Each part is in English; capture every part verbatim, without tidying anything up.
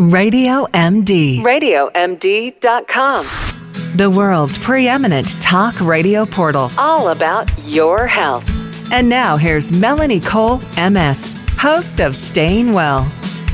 Radio M D. radio m d dot com. The world's preeminent talk radio portal. All about your health. And now here's Melanie Cole, M S, host of Staying Well.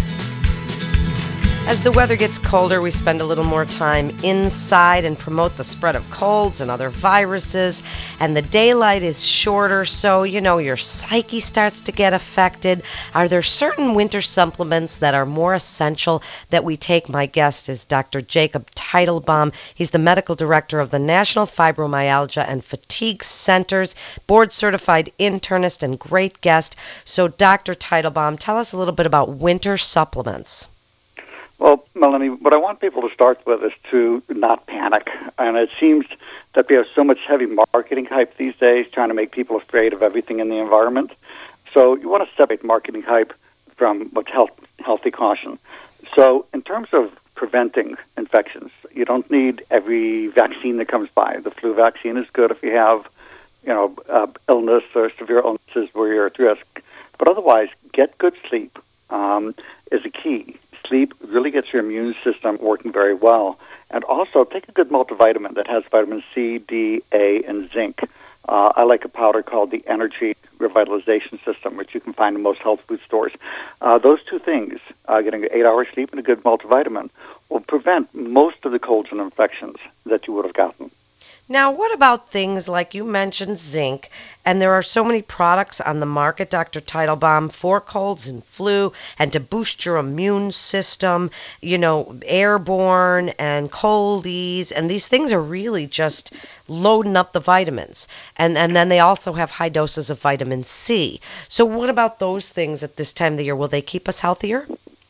As the weather gets colder, we spend a little more time inside and promote the spread of colds and other viruses. And the daylight is shorter, so, you know, your psyche starts to get affected. Are there certain winter supplements that are more essential that we take? My guest is Doctor Jacob Teitelbaum. He's the medical director of the National Fibromyalgia and Fatigue Centers, board-certified internist and great guest. So, Doctor Teitelbaum, tell us a little bit about winter supplements. Well, Melanie, what I want people to start with is to not panic. And it seems that we have so much heavy marketing hype these days, trying to make people afraid of everything in the environment. So you want to separate marketing hype from what's health, healthy caution. So in terms of preventing infections, you don't need every vaccine that comes by. The flu vaccine is good if you have, you know, uh, illness or severe illnesses where you're at risk. But otherwise, get good sleep um, is a key. Sleep really gets your immune system working very well. And also, take a good multivitamin that has vitamin C, D, A, and zinc. Uh, I like a powder called the Energy Revitalization System, which you can find in most health food stores. Uh, those two things, uh, getting eight hours sleep and a good multivitamin, will prevent most of the colds and infections that you would have gotten. Now, what about things like you mentioned zinc, and there are so many products on the market, Doctor Teitelbaum, for colds and flu, and to boost your immune system, you know, airborne and coldies, and these things are really just loading up the vitamins. And, and then they also have high doses of vitamin C. So what about those things at this time of the year? Will they keep us healthier?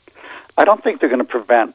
I don't think they're going to prevent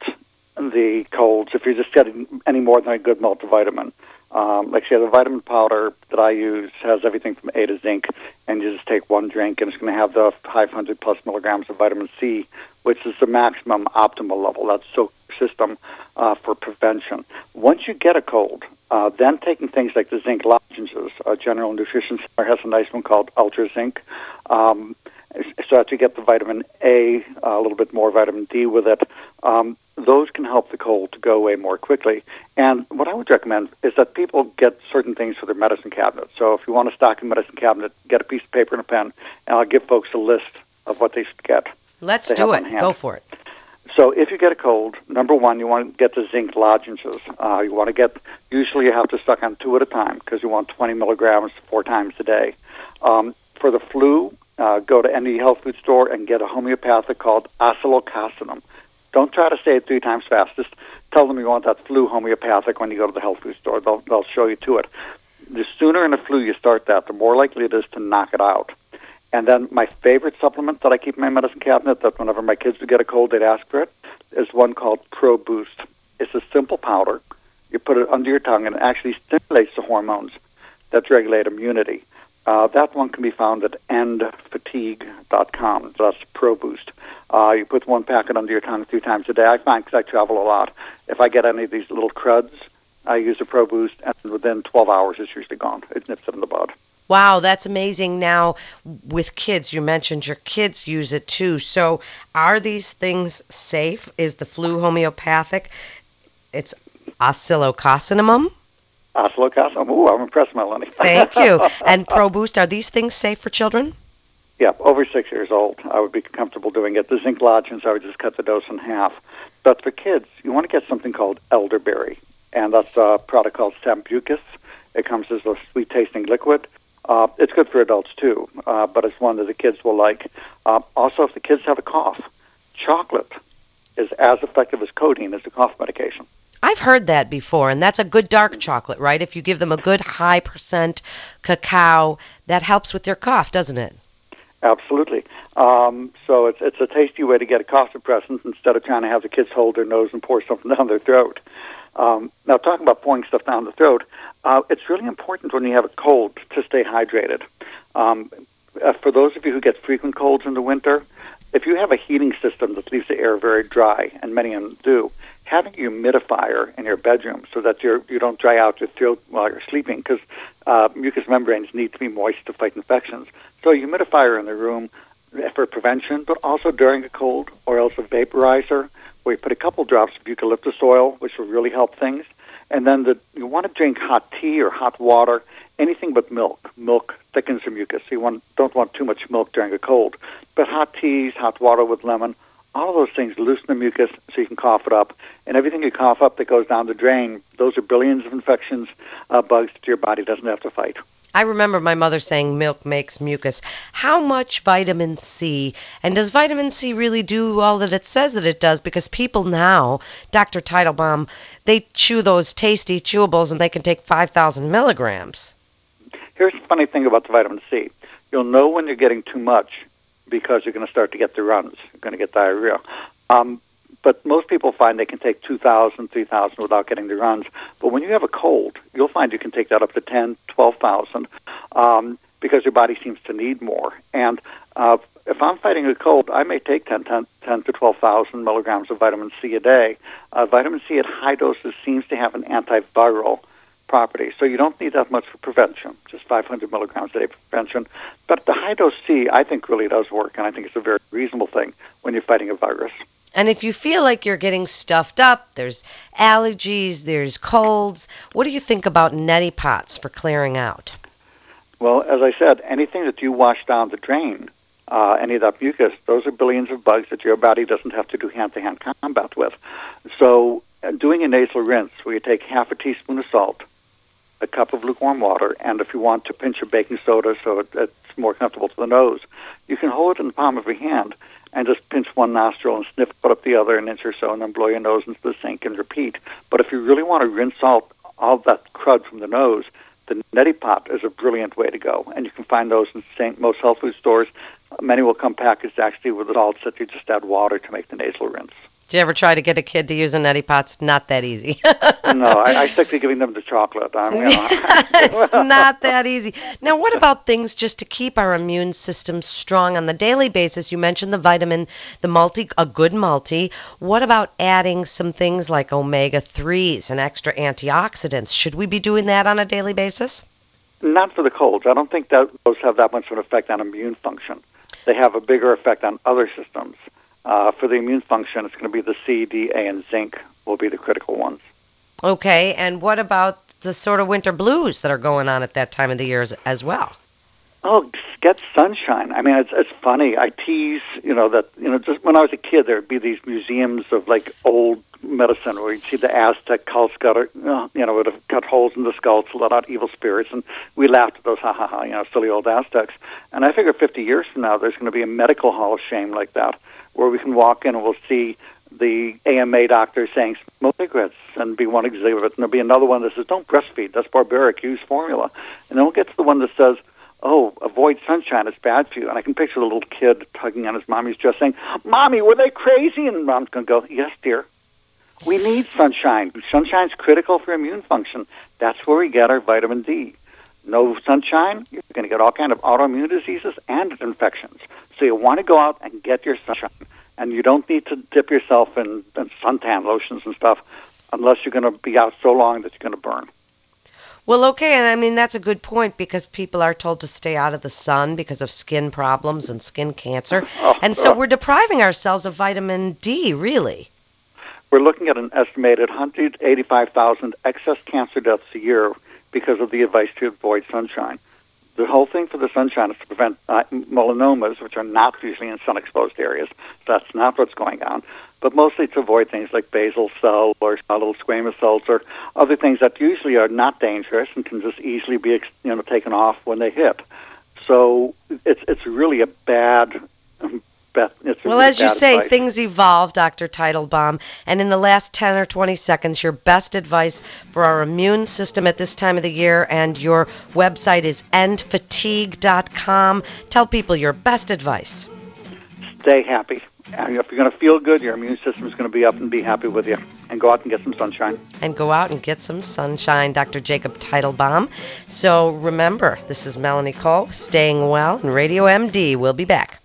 the colds if you're just getting any more than a good multivitamin. Um, like I said, the vitamin powder that I use has everything from A to zinc, and you just take one drink, and it's going to have the five hundred plus milligrams of vitamin C, which is the maximum optimal level. That's so system uh, for prevention. Once you get a cold, uh, then taking things like the zinc lozenges, uh, General Nutrition Center has a nice one called Ultra Zinc, um, so that you get the vitamin A, uh, a little bit more vitamin D with it. Um, those can help the cold to go away more quickly. And what I would recommend is that people get certain things for their medicine cabinet. So if you want to stock a medicine cabinet, get a piece of paper and a pen, and I'll give folks a list of what they should get. Let's do it. Go for it. So if you get a cold, number one, you want to get the zinc lozenges. Uh, you want to get, usually you have to suck on two at a time because you want twenty milligrams four times a day. Um, for the flu, uh, go to any health food store and get a homeopathic called oscillocostinum. Don't try to say it three times fast. Just tell them you want that flu homeopathic when you go to the health food store. They'll, they'll show you to it. The sooner in the flu you start that, the more likely it is to knock it out. And then my favorite supplement that I keep in my medicine cabinet, that whenever my kids would get a cold, they'd ask for it, is one called Pro Boost. It's a simple powder. You put it under your tongue, and it actually stimulates the hormones that regulate immunity. Uh, that one can be found at end fatigue dot com. So that's Pro Boost. Uh, you put one packet under your tongue three times a day. I find, because I travel a lot, if I get any of these little cruds, I use a Pro Boost, and within twelve hours, it's usually gone. It nips it in the bud. Wow, that's amazing. Now, with kids, you mentioned your kids use it too. So are these things safe? Is the flu homeopathic? It's oscillocostinum? Oscillocostinum. Ooh, I'm impressed, Melanie. Thank you. And Pro Boost, are these things safe for children? Yeah, over six years old, I would be comfortable doing it. The zinc lozenges, I would just cut the dose in half. But for kids, you want to get something called elderberry, and that's a product called Sambucus. It comes as a sweet-tasting liquid. Uh, it's good for adults, too, uh, but it's one that the kids will like. Uh, also, if the kids have a cough, chocolate is as effective as codeine as a cough medication. I've heard that before, and that's a good dark chocolate, right? If you give them a good high percent cacao, that helps with their cough, doesn't it? Absolutely. Um, so it's it's a tasty way to get a cough suppressant instead of trying to have the kids hold their nose and pour something down their throat. Um, now, talking about pouring stuff down the throat, uh, it's really important when you have a cold to stay hydrated. Um, uh, for those of you who get frequent colds in the winter, if you have a heating system that leaves the air very dry, and many of them do, having a humidifier in your bedroom so that you're, you don't dry out your throat while you're sleeping, because uh, mucous membranes need to be moist to fight infections. So a humidifier in the room for prevention, but also during a cold, or else a vaporizer where you put a couple drops of eucalyptus oil, which will really help things. And then the, you want to drink hot tea or hot water, anything but milk. Milk thickens your mucus, so you want, don't want too much milk during a cold. But hot teas, hot water with lemon, all of those things loosen the mucus so you can cough it up. And everything you cough up that goes down the drain, those are billions of infections, uh, bugs that your body doesn't have to fight. I remember my mother saying milk makes mucus. How much vitamin C? And does vitamin C really do all that it says that it does? Because people now, Doctor Teitelbaum, they chew those tasty chewables and they can take five thousand milligrams. Here's the funny thing about the vitamin C. You'll know when you're getting too much because you're going to start to get the runs. You're going to get diarrhea. Um, but most people find they can take two thousand, three thousand without getting the runs. But when you have a cold, you'll find you can take that up to ten, twelve thousand um, because your body seems to need more. And uh, if I'm fighting a cold, I may take ten, ten, ten to twelve thousand milligrams of vitamin C a day. Uh, vitamin C at high doses seems to have an antiviral property, so you don't need that much for prevention, just five hundred milligrams a day for prevention. But the high-dose C, I think, really does work, and I think it's a very reasonable thing when you're fighting a virus. And if you feel like you're getting stuffed up, there's allergies, there's colds, what do you think about neti pots for clearing out? Well, as I said, anything that you wash down the drain, uh, any of that mucus, those are billions of bugs that your body doesn't have to do hand-to-hand combat with. So uh, doing a nasal rinse where you take half a teaspoon of salt, a cup of lukewarm water, and if you want to pinch a baking soda so it, it's more comfortable to the nose, you can hold it in the palm of your hand and just pinch one nostril and sniff it up the other an inch or so and then blow your nose into the sink and repeat. But if you really want to rinse out all that crud from the nose, the neti pot is a brilliant way to go. And you can find those in Saint most health food stores. Many will come packaged actually with the salts that you just add water to make the nasal rinse. Do you ever try to get a kid to use a neti pot? It's not that easy. No, I, I stick to giving them the chocolate. Um, you know. It's not that easy. Now, what about things just to keep our immune system strong on the daily basis? You mentioned the vitamin, the multi, a good multi. What about adding some things like omega threes and extra antioxidants? Should we be doing that on a daily basis? Not for the colds. I don't think that those have that much of an effect on immune function. They have a bigger effect on other systems. Uh, for the immune function, it's going to be the C, D, A, and zinc will be the critical ones. Okay, and what about the sort of winter blues that are going on at that time of the year as, as well? Oh, get sunshine. I mean, it's it's funny. I tease, you know, that, you know, just when I was a kid, there would be these museums of, like, old medicine where you'd see the Aztec skull cutter, you know, would have cut holes in the skull to let out evil spirits, and we laughed at those, ha, ha, ha, you know, silly old Aztecs. And I figure fifty years from now, there's going to be a medical hall of shame like that, where we can walk in and we'll see the A M A doctor saying smoke cigarettes and be one exhibit, and there'll be another one that says don't breastfeed, that's barbaric, use formula. And then we'll get to the one that says, oh, avoid sunshine, it's bad for you. And I can picture the little kid tugging on his mommy's dress saying, Mommy, were they crazy? And Mom's going to go, yes, dear. We need sunshine. Sunshine's critical for immune function. That's where we get our vitamin D. No sunshine, you're going to get all kinds of autoimmune diseases and infections. So you want to go out and get your sunshine. And you don't need to dip yourself in, in suntan lotions and stuff unless you're going to be out so long that you're going to burn. Well, okay, and I mean, that's a good point because people are told to stay out of the sun because of skin problems and skin cancer. Oh, and so oh. we're depriving ourselves of vitamin D, really. We're looking at an estimated one hundred eighty-five thousand excess cancer deaths a year because of the advice to avoid sunshine. The whole thing for the sunshine is to prevent uh, melanomas, which are not usually in sun-exposed areas. That's not what's going on. But mostly to avoid things like basal cell or little squamous cells or other things that usually are not dangerous and can just easily be, you know, taken off when they hit. So it's it's really a bad. It's a well, really as you bad say, advice. things evolve, Doctor Teitelbaum. And in the last ten or twenty seconds, your best advice for our immune system at this time of the year, and your website is end fatigue dot com. Tell people your best advice. Stay happy. And if you're going to feel good, your immune system is going to be up and be happy with you. And go out and get some sunshine. And go out and get some sunshine, Doctor Jacob Teitelbaum. So remember, this is Melanie Cole, staying well, and Radio M D. We'll be back.